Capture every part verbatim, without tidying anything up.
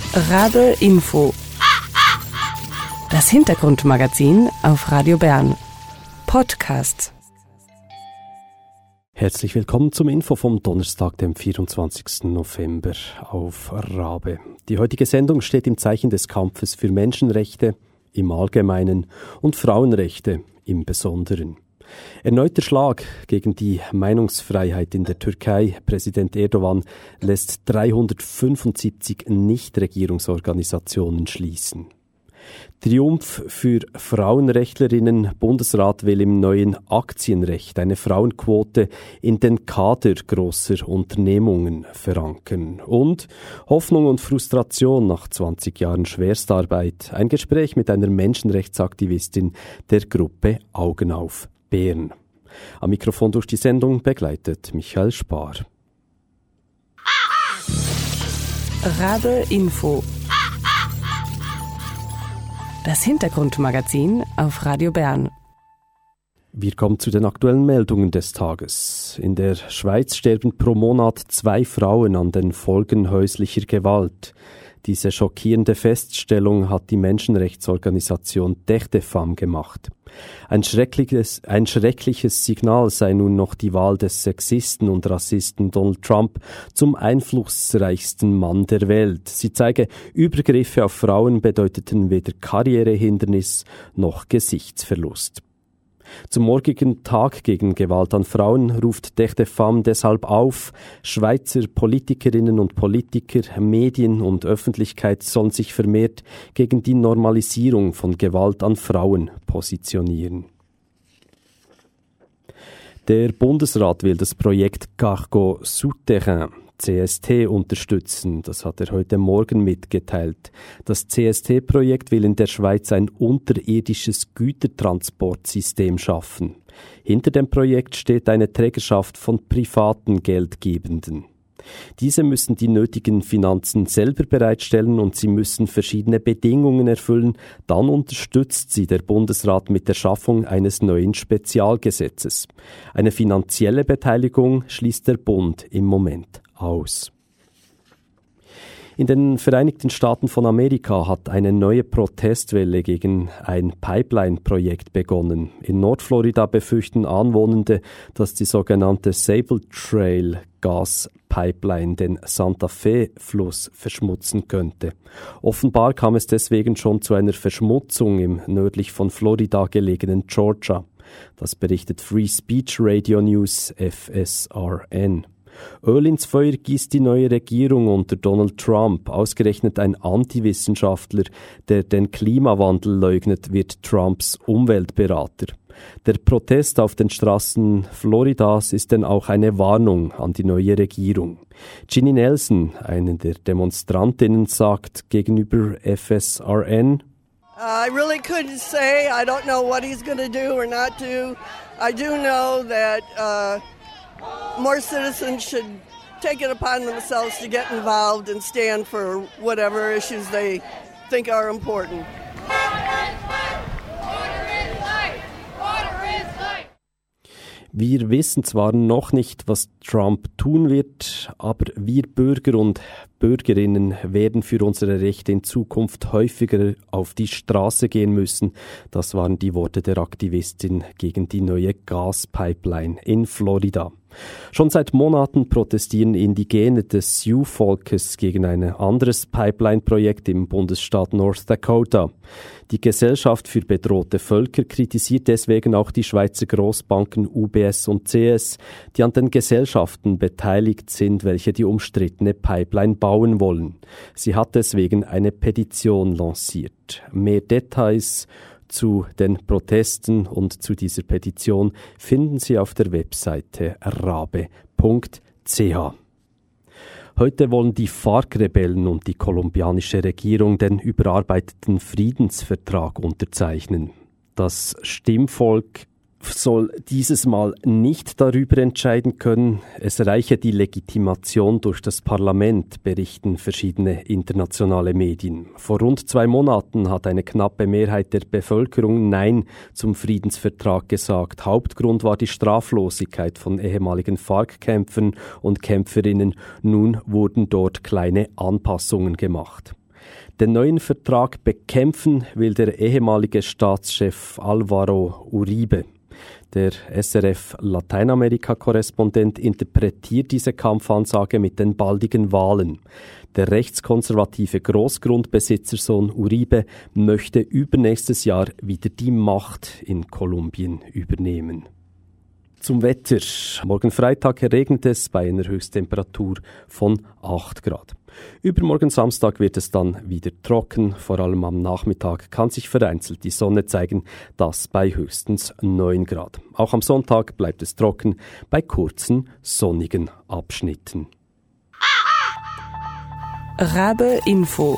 Rabe Info. Das Hintergrundmagazin auf Radio Bern. Podcast. Herzlich willkommen zum Info vom Donnerstag, dem vierundzwanzigsten November auf Rabe. Die heutige Sendung steht im Zeichen des Kampfes für Menschenrechte im Allgemeinen und Frauenrechte im Besonderen. Erneuter Schlag gegen die Meinungsfreiheit in der Türkei. Präsident Erdogan lässt dreihundertfünfundsiebzig Nichtregierungsorganisationen schließen. Triumph für Frauenrechtlerinnen. Bundesrat will im neuen Aktienrecht eine Frauenquote in den Kader großer Unternehmungen verankern. Und Hoffnung und Frustration nach zwanzig Jahren Schwerstarbeit. Ein Gespräch mit einer Menschenrechtsaktivistin der Gruppe Augen auf Bern. Am Mikrofon durch die Sendung begleitet Michael Spar. Rabe Info. Das Hintergrundmagazin auf Radio Bern. Wir kommen zu den aktuellen Meldungen des Tages. In der Schweiz sterben pro Monat zwei Frauen an den Folgen häuslicher Gewalt. Diese schockierende Feststellung hat die Menschenrechtsorganisation Dächtefam gemacht. Ein schreckliches, ein schreckliches Signal sei nun noch die Wahl des Sexisten und Rassisten Donald Trump zum einflussreichsten Mann der Welt. Sie zeige, Übergriffe auf Frauen bedeuteten weder Karrierehindernis noch Gesichtsverlust. Zum morgigen Tag gegen Gewalt an Frauen ruft Dächtefam deshalb auf, Schweizer Politikerinnen und Politiker, Medien und Öffentlichkeit sollen sich vermehrt gegen die Normalisierung von Gewalt an Frauen positionieren. Der Bundesrat will das Projekt Cargo Souterrain C S T unterstützen. Das hat er heute Morgen mitgeteilt. Das C S T-Projekt will in der Schweiz ein unterirdisches Gütertransportsystem schaffen. Hinter dem Projekt steht eine Trägerschaft von privaten Geldgebenden. Diese müssen die nötigen Finanzen selber bereitstellen und sie müssen verschiedene Bedingungen erfüllen. Dann unterstützt sie der Bundesrat mit der Schaffung eines neuen Spezialgesetzes. Eine finanzielle Beteiligung schließt der Bund im Moment aus. In den Vereinigten Staaten von Amerika hat eine neue Protestwelle gegen ein Pipeline-Projekt begonnen. In Nordflorida befürchten Anwohnende, dass die sogenannte Sable Trail Gaspipeline den Santa Fe-Fluss verschmutzen könnte. Offenbar kam es deswegen schon zu einer Verschmutzung im nördlich von Florida gelegenen Georgia. Das berichtet Free Speech Radio News F S R N. Öl ins Feuer gießt die neue Regierung unter Donald Trump. Ausgerechnet ein Antiwissenschaftler, der den Klimawandel leugnet, wird Trumps Umweltberater. Der Protest auf den Straßen Floridas ist denn auch eine Warnung an die neue Regierung. Ginny Nelson, eine der Demonstrantinnen, sagt gegenüber F S R N: I really couldn't say. I don't know what he's going to do or not do. I do know that uh more citizens should take it upon themselves to get involved and stand for whatever issues they think are important. Wir wissen zwar noch nicht, was Trump tun wird, aber wir Bürger und Bürgerinnen werden für unsere Rechte in Zukunft häufiger auf die Straße gehen müssen. Das waren die Worte der Aktivistin gegen die neue Gaspipeline in Florida. Schon seit Monaten protestieren Indigene des Sioux-Volkes gegen ein anderes Pipeline-Projekt im Bundesstaat North Dakota. Die Gesellschaft für bedrohte Völker kritisiert deswegen auch die Schweizer Grossbanken U B S und C S, die an den Gesellschaften beteiligt sind, welche die umstrittene Pipeline bauen wollen. Sie hat deswegen eine Petition lanciert. Mehr Details zu den Protesten und zu dieser Petition finden Sie auf der Webseite rabe punkt c h. Heute wollen die FARC-Rebellen und die kolumbianische Regierung den überarbeiteten Friedensvertrag unterzeichnen. Das Stimmvolk soll dieses Mal nicht darüber entscheiden können. Es reiche die Legitimation durch das Parlament, berichten verschiedene internationale Medien. Vor rund zwei Monaten hat eine knappe Mehrheit der Bevölkerung Nein zum Friedensvertrag gesagt. Hauptgrund war die Straflosigkeit von ehemaligen FARC-Kämpfern und Kämpferinnen. Nun wurden dort kleine Anpassungen gemacht. Den neuen Vertrag bekämpfen will der ehemalige Staatschef Álvaro Uribe. Der S R F-Lateinamerika-Korrespondent interpretiert diese Kampfansage mit den baldigen Wahlen. Der rechtskonservative Großgrundbesitzersohn Uribe möchte übernächstes Jahr wieder die Macht in Kolumbien übernehmen. Zum Wetter. Morgen Freitag regnet es bei einer Höchsttemperatur von acht Grad. Übermorgen Samstag wird es dann wieder trocken. Vor allem am Nachmittag kann sich vereinzelt die Sonne zeigen, das bei höchstens neun Grad. Auch am Sonntag bleibt es trocken bei kurzen, sonnigen Abschnitten. Rabe Info.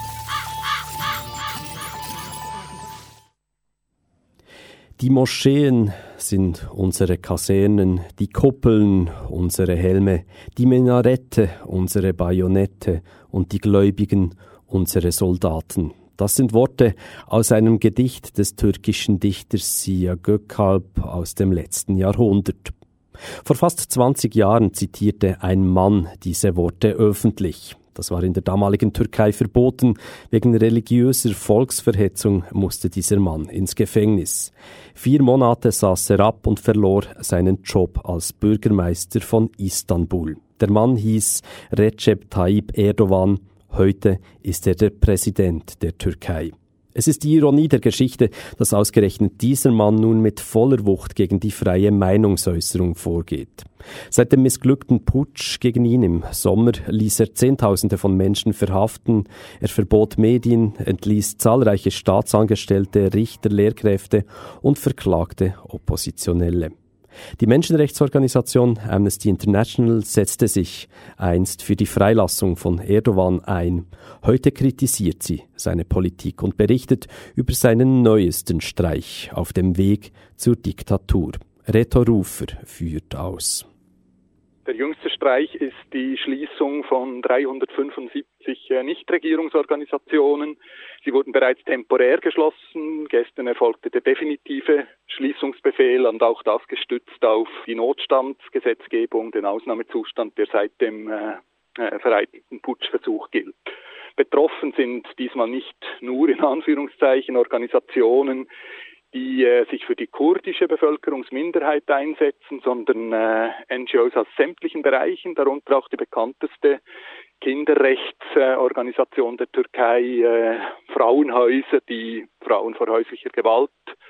Die Moscheen sind unsere Kasernen, die Kuppeln unsere Helme, die Minarette unsere Bajonette und die Gläubigen unsere Soldaten. Das sind Worte aus einem Gedicht des türkischen Dichters Ziya Gökalp aus dem letzten Jahrhundert. Vor fast zwanzig Jahren zitierte ein Mann diese Worte öffentlich. Das war in der damaligen Türkei verboten. Wegen religiöser Volksverhetzung musste dieser Mann ins Gefängnis. Vier Monate saß er ab und verlor seinen Job als Bürgermeister von Istanbul. Der Mann hieß Recep Tayyip Erdogan. Heute ist er der Präsident der Türkei. Es ist die Ironie der Geschichte, dass ausgerechnet dieser Mann nun mit voller Wucht gegen die freie Meinungsäußerung vorgeht. Seit dem missglückten Putsch gegen ihn im Sommer ließ er Zehntausende von Menschen verhaften. Er verbot Medien, entließ zahlreiche Staatsangestellte, Richter, Lehrkräfte und verklagte Oppositionelle. Die Menschenrechtsorganisation Amnesty International setzte sich einst für die Freilassung von Erdogan ein. Heute kritisiert sie seine Politik und berichtet über seinen neuesten Streich auf dem Weg zur Diktatur. Reto Rufer führt aus. Der jüngste Streich ist die Schließung von dreihundertfünfundsiebzig Nichtregierungsorganisationen. Sie wurden bereits temporär geschlossen. Gestern erfolgte der definitive Schließungsbefehl und auch das gestützt auf die Notstandsgesetzgebung, den Ausnahmezustand, der seit dem äh, äh, vereitelten Putschversuch gilt. Betroffen sind diesmal nicht nur in Anführungszeichen Organisationen, die äh, sich für die kurdische Bevölkerungsminderheit einsetzen, sondern äh, N G Os aus sämtlichen Bereichen, darunter auch die bekannteste Kinderrechtsorganisation äh, der Türkei, äh, Frauenhäuser, die Frauen vor häuslicher Gewalt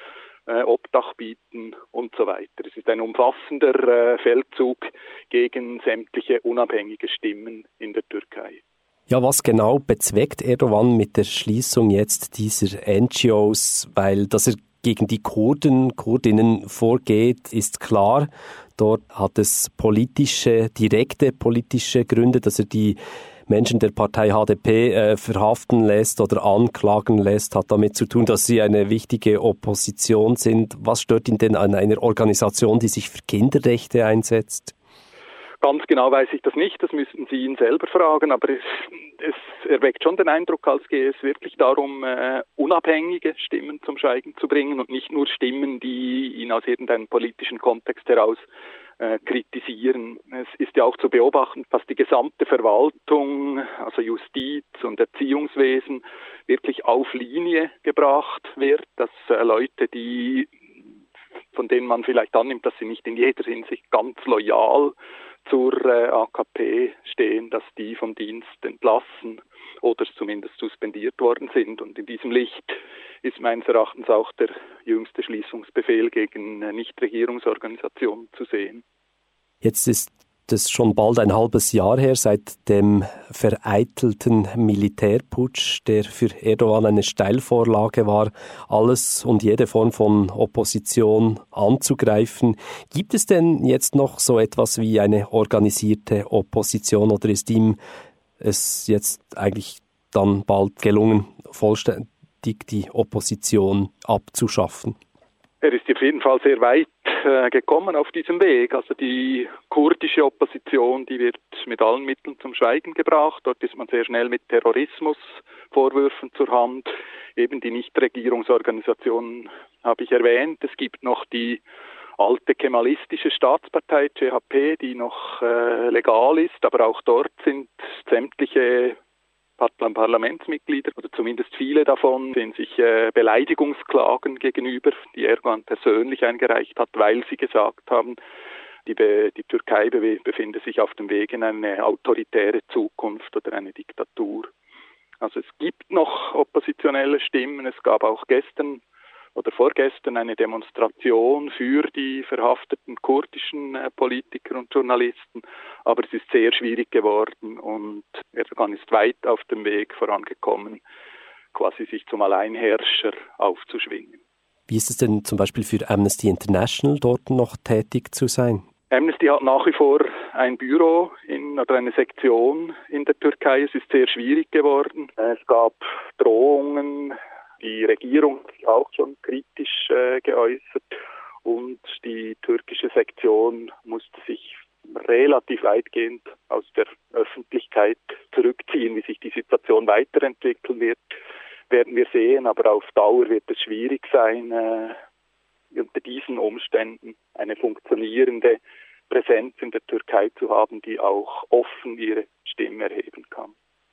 äh, Obdach bieten und so weiter. Es ist ein umfassender äh, Feldzug gegen sämtliche unabhängige Stimmen in der Türkei. Ja, was genau bezweckt Erdogan mit der Schließung jetzt dieser N G Os? Weil, dass er gegen die Kurden, Kurdinnen vorgeht, ist klar. Dort hat es politische, direkte politische Gründe, dass er die Menschen der Partei H D P äh, verhaften lässt oder anklagen lässt, hat damit zu tun, dass sie eine wichtige Opposition sind. Was stört ihn denn an einer Organisation, die sich für Kinderrechte einsetzt? Ganz genau weiß ich das nicht, das müssten Sie ihn selber fragen, aber es, es erweckt schon den Eindruck, als gehe es wirklich darum, äh, unabhängige Stimmen zum Schweigen zu bringen und nicht nur Stimmen, die ihn aus irgendeinem politischen Kontext heraus äh, kritisieren. Es ist ja auch zu beobachten, dass die gesamte Verwaltung, also Justiz und Erziehungswesen, wirklich auf Linie gebracht wird, dass äh, Leute, die von denen man vielleicht annimmt, dass sie nicht in jeder Hinsicht ganz loyal zur äh, A K P stehen, dass die vom Dienst entlassen oder zumindest suspendiert worden sind. Und in diesem Licht ist meines Erachtens auch der jüngste Schließungsbefehl gegen äh, Nichtregierungsorganisationen zu sehen. Jetzt ist es schon bald ein halbes Jahr her seit dem vereitelten Militärputsch, der für Erdogan eine Steilvorlage war, alles und jede Form von Opposition anzugreifen. Gibt es denn jetzt noch so etwas wie eine organisierte Opposition oder ist ihm es jetzt eigentlich dann bald gelungen, vollständig die Opposition abzuschaffen? Er ist auf jeden Fall sehr weit äh, gekommen auf diesem Weg. Also die kurdische Opposition, die wird mit allen Mitteln zum Schweigen gebracht. Dort ist man sehr schnell mit Terrorismusvorwürfen zur Hand. Eben die Nichtregierungsorganisationen habe ich erwähnt. Es gibt noch die alte kemalistische Staatspartei C H P, die noch äh, legal ist. Aber auch dort sind sämtliche Parlamentsmitglieder, oder zumindest viele davon, sehen sich äh, Beleidigungsklagen gegenüber, die Erdogan persönlich eingereicht hat, weil sie gesagt haben, die, Be- die Türkei be- befinde sich auf dem Weg in eine autoritäre Zukunft oder eine Diktatur. Also es gibt noch oppositionelle Stimmen. Es gab auch gestern oder vorgestern eine Demonstration für die verhafteten kurdischen äh, Politiker und Journalisten. Aber es ist sehr schwierig geworden und Erdogan ist weit auf dem Weg vorangekommen, quasi sich zum Alleinherrscher aufzuschwingen. Wie ist es denn zum Beispiel für Amnesty International, dort noch tätig zu sein? Amnesty hat nach wie vor ein Büro in, oder eine Sektion in der Türkei. Es ist sehr schwierig geworden. Es gab Drohungen. Die Regierung hat sich auch schon kritisch äh, geäußert und die türkische Sektion musste sich relativ weitgehend aus der Öffentlichkeit zurückziehen. Wie sich die Situation weiterentwickeln wird, werden wir sehen, aber auf Dauer wird es schwierig sein, äh, unter diesen Umständen eine funktionierende Präsenz in der Türkei zu haben, die auch offen ihre Stimme erheben kann.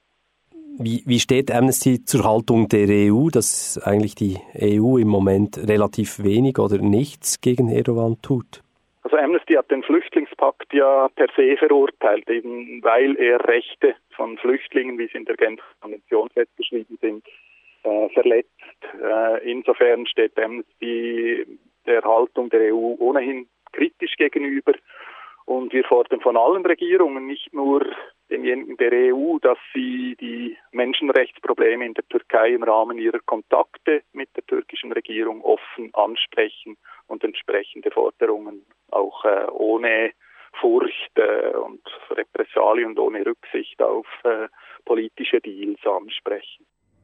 Wie, wie steht Amnesty zur Haltung der E U, dass eigentlich die E U im Moment relativ wenig oder nichts gegen Erdogan tut? Also Amnesty hat den Flüchtlingspakt ja per se verurteilt, eben weil er Rechte von Flüchtlingen, wie sie in der Genfer Konvention festgeschrieben sind, äh, verletzt. Äh, insofern steht Amnesty der Haltung der E U ohnehin kritisch gegenüber. Und wir fordern von allen Regierungen, nicht nur denjenigen der E U, dass sie die Menschenrechtsprobleme in der Türkei im Rahmen ihrer Kontakte mit der türkischen Regierung offen ansprechen und entsprechende Forderungen auch äh, ohne Furcht äh, und Repressalien und ohne Rücksicht auf äh, politische Deals ansprechen.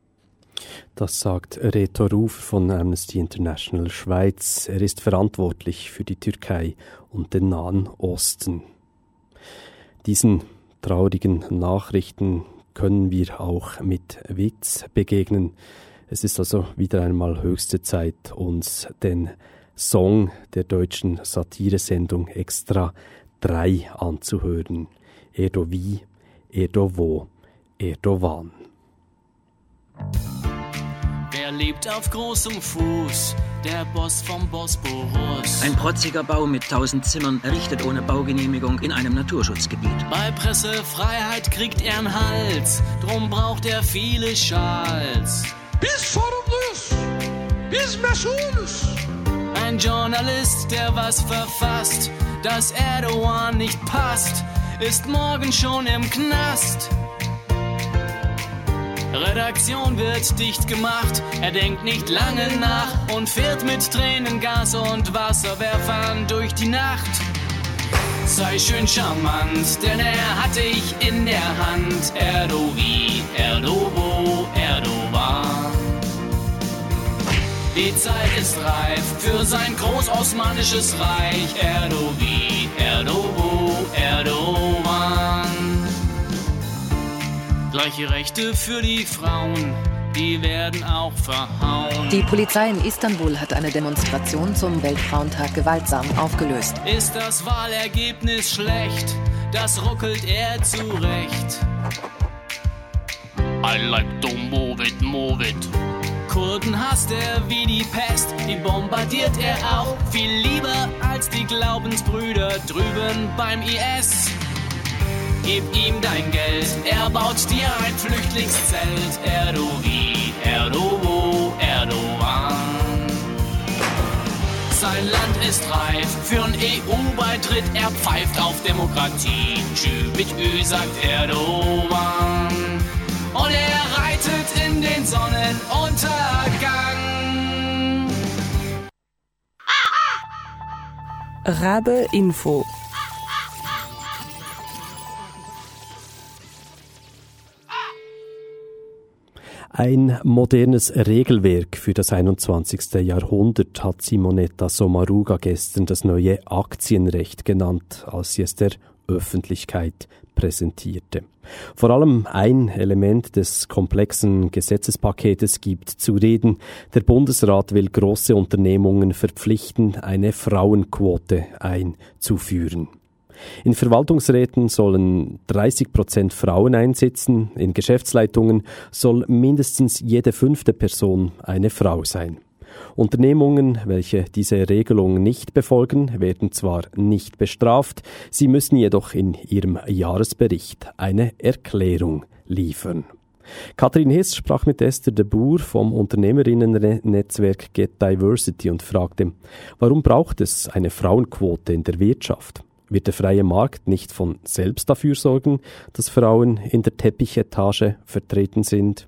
Das sagt Reto Rufer von Amnesty International Schweiz. Er ist verantwortlich für die Türkei und den Nahen Osten. Diesen traurigen Nachrichten können wir auch mit Witz begegnen. Es ist also wieder einmal höchste Zeit, uns den Song der deutschen Satiresendung Extra drei anzuhören. Erdo wie, Erdo wo, Erdogan. Wer lebt auf großem Fuß? Der Boss vom Bosporus. Ein protziger Bau mit tausend Zimmern, errichtet ohne Baugenehmigung in einem Naturschutzgebiet. Bei Pressefreiheit kriegt er einen Hals, drum braucht er viele Schals. Biz sorumluyuz, biz mesulüz. Ein Journalist, der was verfasst, dass Erdogan nicht passt, ist morgen schon im Knast. Redaktion wird dicht gemacht, er denkt nicht lange nach und fährt mit Tränengas und Wasserwerfern durch die Nacht. Sei schön charmant, denn er hat dich in der Hand. Erdo wie, Erdo wo, Erdogan. Die Zeit ist reif für sein großosmanisches Reich. Erdo wie, Erdo wo, Erdogan. Gleiche Rechte für die Frauen, die werden auch verhauen. Die Polizei in Istanbul hat eine Demonstration zum Weltfrauentag gewaltsam aufgelöst. Ist das Wahlergebnis schlecht, das ruckelt er zurecht. I like to move it, move it. Kurden hasst er wie die Pest, die bombardiert er auch viel lieber als die Glaubensbrüder drüben beim I S. Gib ihm dein Geld, er baut dir ein Flüchtlingszelt. Erdo wie, Erdo wo, Erdogan. Sein Land ist reif für einen E U-Beitritt, er pfeift auf Demokratie. Tschü mit Ü, sagt Erdogan. Und er reitet in den Sonnenuntergang. Rabe Info. Ein modernes Regelwerk für das einundzwanzigste Jahrhundert hat Simonetta Sommaruga gestern das neue Aktienrecht genannt, als sie es der Öffentlichkeit präsentierte. Vor allem ein Element des komplexen Gesetzespaketes gibt zu reden. Der Bundesrat will große Unternehmungen verpflichten, eine Frauenquote einzuführen. In Verwaltungsräten sollen dreißig Prozent Frauen einsitzen, in Geschäftsleitungen soll mindestens jede fünfte Person eine Frau sein. Unternehmungen, welche diese Regelung nicht befolgen, werden zwar nicht bestraft, sie müssen jedoch in ihrem Jahresbericht eine Erklärung liefern. Katrin Hiss sprach mit Esther de Boer vom Unternehmerinnen-Netzwerk Get Diversity und fragte, warum braucht es eine Frauenquote in der Wirtschaft? Wird der freie Markt nicht von selbst dafür sorgen, dass Frauen in der Teppichetage vertreten sind?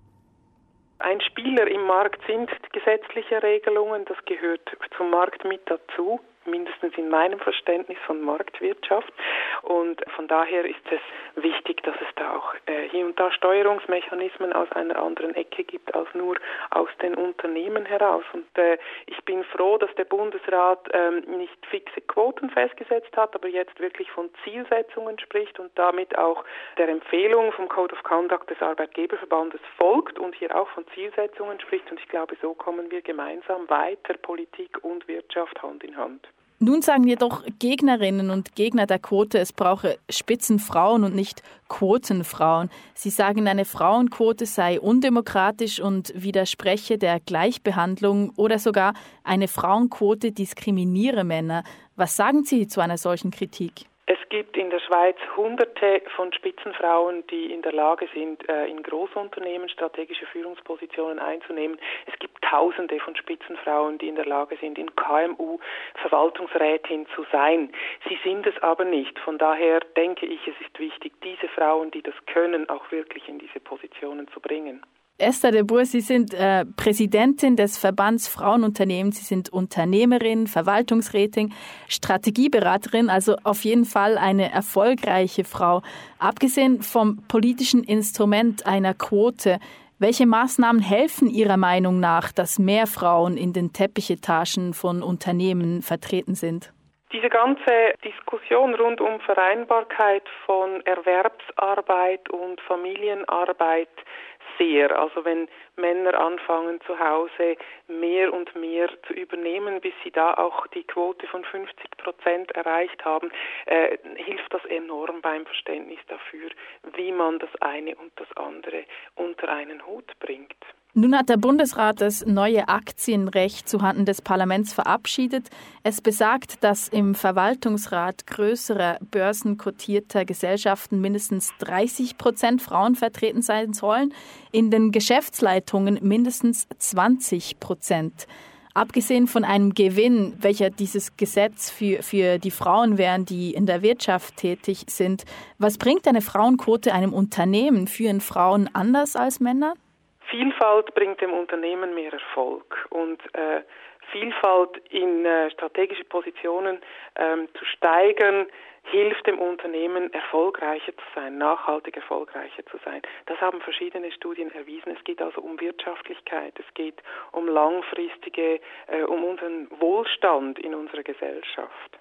Ein Spieler im Markt sind gesetzliche Regelungen, das gehört zum Markt mit dazu, mindestens in meinem Verständnis von Marktwirtschaft. Und von daher ist es wichtig, dass es da auch äh, hier und da Steuerungsmechanismen aus einer anderen Ecke gibt, als nur aus den Unternehmen heraus. Und äh, ich bin froh, dass der Bundesrat ähm, nicht fixe Quoten festgesetzt hat, aber jetzt wirklich von Zielsetzungen spricht und damit auch der Empfehlung vom Code of Conduct des Arbeitgeberverbandes folgt und hier auch von Zielsetzungen spricht. Und ich glaube, so kommen wir gemeinsam weiter, Politik und Wirtschaft Hand in Hand. Nun sagen jedoch Gegnerinnen und Gegner der Quote, es brauche Spitzenfrauen und nicht Quotenfrauen. Sie sagen, eine Frauenquote sei undemokratisch und widerspreche der Gleichbehandlung oder sogar eine Frauenquote diskriminiere Männer. Was sagen Sie zu einer solchen Kritik? Es gibt in der Schweiz Hunderte von Spitzenfrauen, die in der Lage sind, in Großunternehmen strategische Führungspositionen einzunehmen. Es gibt Tausende von Spitzenfrauen, die in der Lage sind, in K M U Verwaltungsrätin zu sein. Sie sind es aber nicht. Von daher denke ich, es ist wichtig, diese Frauen, die das können, auch wirklich in diese Positionen zu bringen. Esther de Boer, Sie sind äh, Präsidentin des Verbands Frauenunternehmen. Sie sind Unternehmerin, Verwaltungsrätin, Strategieberaterin, also auf jeden Fall eine erfolgreiche Frau. Abgesehen vom politischen Instrument einer Quote, welche Maßnahmen helfen Ihrer Meinung nach, dass mehr Frauen in den Teppichetagen von Unternehmen vertreten sind? Diese ganze Diskussion rund um Vereinbarkeit von Erwerbsarbeit und Familienarbeit sehr. Also wenn Männer anfangen zu Hause mehr und mehr zu übernehmen, bis sie da auch die Quote von fünfzig Prozent erreicht haben, äh, hilft das enorm beim Verständnis dafür, wie man das eine und das andere unter einen Hut bringt. Nun hat der Bundesrat das neue Aktienrecht zuhanden des Parlaments verabschiedet. Es besagt, dass im Verwaltungsrat größerer börsenkotierter Gesellschaften mindestens dreißig Prozent Frauen vertreten sein sollen, in den Geschäftsleitungen mindestens zwanzig Prozent. Abgesehen von einem Gewinn, welcher dieses Gesetz für, für die Frauen wären, die in der Wirtschaft tätig sind, was bringt eine Frauenquote einem Unternehmen? Führen Frauen anders als Männer? Vielfalt bringt dem Unternehmen mehr Erfolg und äh, Vielfalt in äh, strategische Positionen ähm, zu steigern, hilft dem Unternehmen, erfolgreicher zu sein, nachhaltig erfolgreicher zu sein. Das haben verschiedene Studien erwiesen. Es geht also um Wirtschaftlichkeit, es geht um langfristige, äh, um unseren Wohlstand in unserer Gesellschaft.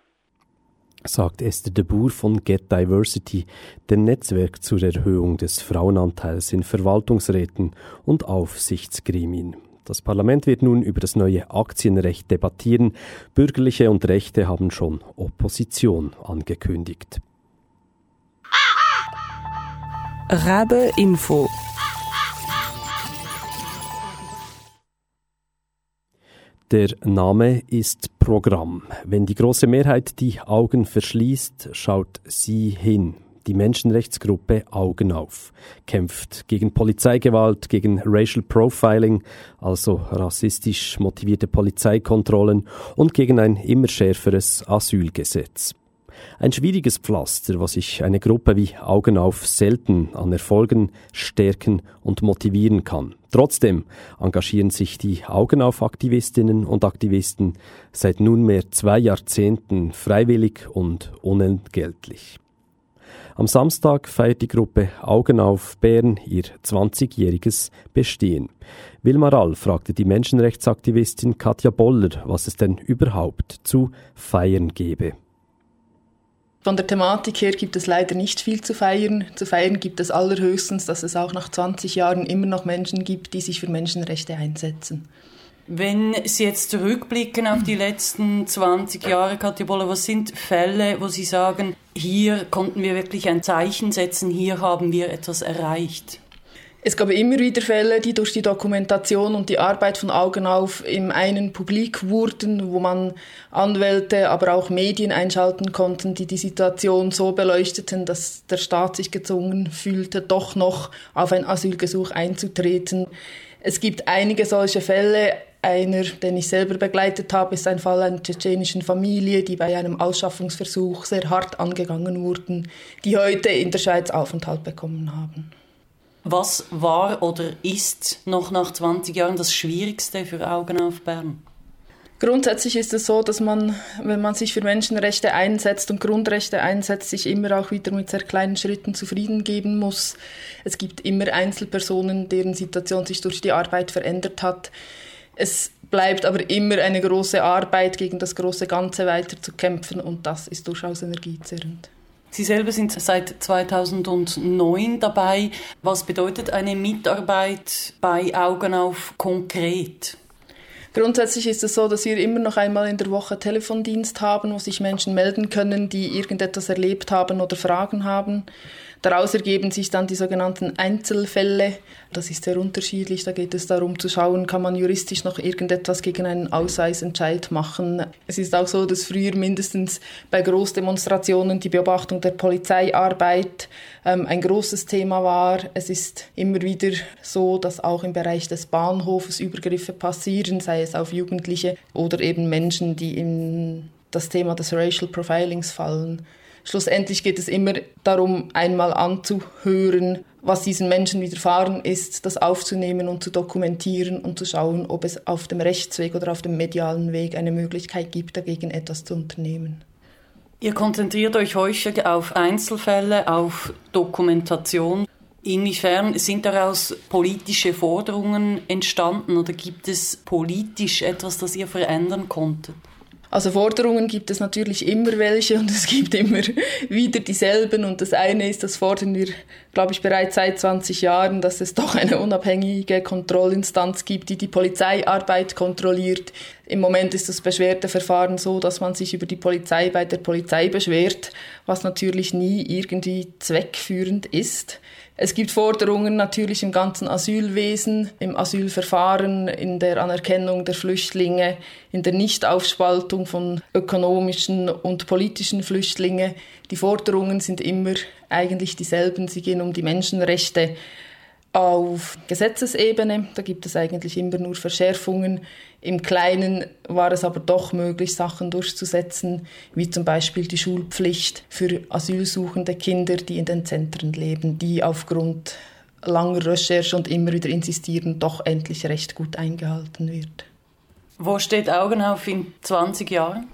Sagt Esther de Boer von Get Diversity, dem Netzwerk zur Erhöhung des Frauenanteils in Verwaltungsräten und Aufsichtsgremien. Das Parlament wird nun über das neue Aktienrecht debattieren. Bürgerliche und Rechte haben schon Opposition angekündigt. Rabe Info. Der Name ist Programm. Wenn die große Mehrheit die Augen verschließt, schaut sie hin. Die Menschenrechtsgruppe Augen auf kämpft gegen Polizeigewalt, gegen Racial Profiling, also rassistisch motivierte Polizeikontrollen und gegen ein immer schärferes Asylgesetz. Ein schwieriges Pflaster, was sich eine Gruppe wie Augen auf selten an Erfolgen stärken und motivieren kann. Trotzdem engagieren sich die Augen auf Aktivistinnen und Aktivisten seit nunmehr zwei Jahrzehnten freiwillig und unentgeltlich. Am Samstag feiert die Gruppe Augen auf Bern ihr zwanzigjähriges Bestehen. Wilma Rall fragte die Menschenrechtsaktivistin Katja Boller, was es denn überhaupt zu feiern gebe. Von der Thematik her gibt es leider nicht viel zu feiern. Zu feiern gibt es allerhöchstens, dass es auch nach zwanzig Jahren immer noch Menschen gibt, die sich für Menschenrechte einsetzen. Wenn Sie jetzt zurückblicken auf die letzten zwanzig Jahre, Katja Boller, was sind Fälle, wo Sie sagen, hier konnten wir wirklich ein Zeichen setzen, hier haben wir etwas erreicht? Es gab immer wieder Fälle, die durch die Dokumentation und die Arbeit von Augen auf im einen publik wurden, wo man Anwälte, aber auch Medien einschalten konnten, die die Situation so beleuchteten, dass der Staat sich gezwungen fühlte, doch noch auf ein Asylgesuch einzutreten. Es gibt einige solche Fälle. Einer, den ich selber begleitet habe, ist ein Fall einer tschetschenischen Familie, die bei einem Ausschaffungsversuch sehr hart angegangen wurden, die heute in der Schweiz Aufenthalt bekommen haben. Was war oder ist noch nach zwanzig Jahren das Schwierigste für Augen auf Bern? Grundsätzlich ist es so, dass man, wenn man sich für Menschenrechte einsetzt und Grundrechte einsetzt, sich immer auch wieder mit sehr kleinen Schritten zufrieden geben muss. Es gibt immer Einzelpersonen, deren Situation sich durch die Arbeit verändert hat. Es bleibt aber immer eine große Arbeit, gegen das große Ganze weiter zu kämpfen, und das ist durchaus energiezerrend. Sie selber sind seit zweitausendneun dabei. Was bedeutet eine Mitarbeit bei Augen auf konkret? Grundsätzlich ist es so, dass wir immer noch einmal in der Woche Telefondienst haben, wo sich Menschen melden können, die irgendetwas erlebt haben oder Fragen haben. Daraus ergeben sich dann die sogenannten Einzelfälle. Das ist sehr unterschiedlich. Da geht es darum zu schauen, kann man juristisch noch irgendetwas gegen einen Ausweisentscheid machen. Es ist auch so, dass früher mindestens bei Großdemonstrationen die Beobachtung der Polizeiarbeit ähm, ein großes Thema war. Es ist immer wieder so, dass auch im Bereich des Bahnhofes Übergriffe passieren, sei es auf Jugendliche oder eben Menschen, die in das Thema des Racial Profilings fallen. Schlussendlich geht es immer darum, einmal anzuhören, was diesen Menschen widerfahren ist, das aufzunehmen und zu dokumentieren und zu schauen, ob es auf dem Rechtsweg oder auf dem medialen Weg eine Möglichkeit gibt, dagegen etwas zu unternehmen. Ihr konzentriert euch häufig auf Einzelfälle, auf Dokumentation. Inwiefern sind daraus politische Forderungen entstanden oder gibt es politisch etwas, das ihr verändern konntet? Also Forderungen gibt es natürlich immer welche und es gibt immer wieder dieselben. Und das eine ist, das fordern wir, glaube ich, bereits seit zwanzig Jahren, dass es doch eine unabhängige Kontrollinstanz gibt, die die Polizeiarbeit kontrolliert. Im Moment ist das Beschwerdeverfahren so, dass man sich über die Polizei bei der Polizei beschwert, was natürlich nie irgendwie zweckführend ist. Es gibt Forderungen natürlich im ganzen Asylwesen, im Asylverfahren, in der Anerkennung der Flüchtlinge, in der Nichtaufspaltung von ökonomischen und politischen Flüchtlingen. Die Forderungen sind immer eigentlich dieselben. Sie gehen um die Menschenrechte auf Gesetzesebene. Da gibt es eigentlich immer nur Verschärfungen. Im Kleinen war es aber doch möglich, Sachen durchzusetzen, wie zum Beispiel die Schulpflicht für asylsuchende Kinder, die in den Zentren leben, die aufgrund langer Recherche und immer wieder insistieren, doch endlich recht gut eingehalten wird. Wo steht Augen auf in zwanzig Jahren?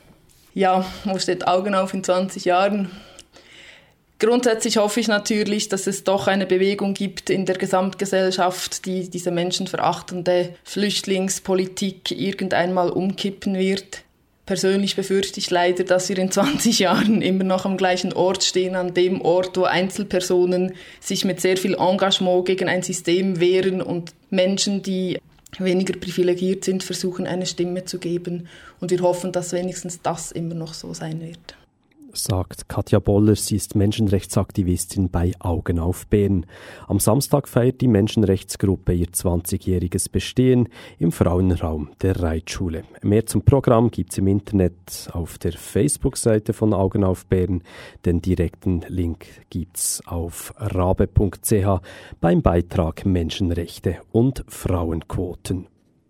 Ja, wo steht Augen auf in zwanzig Jahren? Grundsätzlich hoffe ich natürlich, dass es doch eine Bewegung gibt in der Gesamtgesellschaft, die diese menschenverachtende Flüchtlingspolitik irgendeinmal umkippen wird. Persönlich befürchte ich leider, dass wir in zwanzig Jahren immer noch am gleichen Ort stehen, an dem Ort, wo Einzelpersonen sich mit sehr viel Engagement gegen ein System wehren und Menschen, die weniger privilegiert sind, versuchen, eine Stimme zu geben. Und wir hoffen, dass wenigstens das immer noch so sein wird. Sagt Katja Boller, sie ist Menschenrechtsaktivistin bei Augen auf Bern. Am Samstag feiert die Menschenrechtsgruppe ihr zwanzigjähriges Bestehen im Frauenraum der Reitschule. Mehr zum Programm gibt's im Internet auf der Facebook-Seite von Augen auf Bern. Den direkten Link gibt's auf rabe punkt c h beim Beitrag Menschenrechte und Frauenquoten.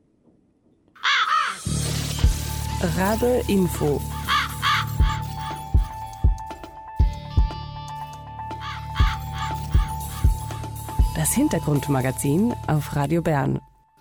Rabe Info. Das Hintergrundmagazin auf Radio Bern.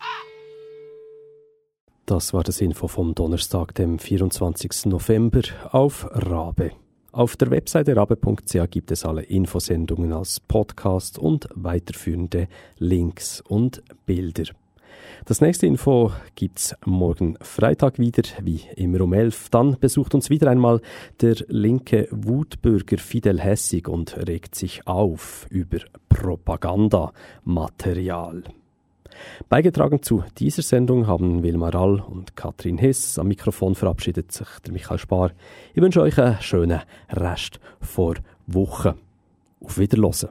Das war das Info vom Donnerstag, dem vierundzwanzigsten November auf Rabe. Auf der Webseite rabe punkt c h gibt es alle Infosendungen als Podcast und weiterführende Links und Bilder. Das nächste Info gibt's morgen Freitag wieder, wie immer um elf. Dann besucht uns wieder einmal der linke Wutbürger Fidel Hessig und regt sich auf über Propagandamaterial. Beigetragen zu dieser Sendung haben Wilma Rall und Katrin Hess. Am Mikrofon verabschiedet sich der Michael Spar. Ich wünsche euch einen schönen Rest vor Woche. Auf Wiederhören.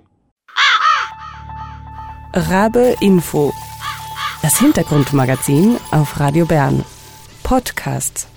Rabe Info. Das Hintergrundmagazin auf Radio Bern. Podcasts.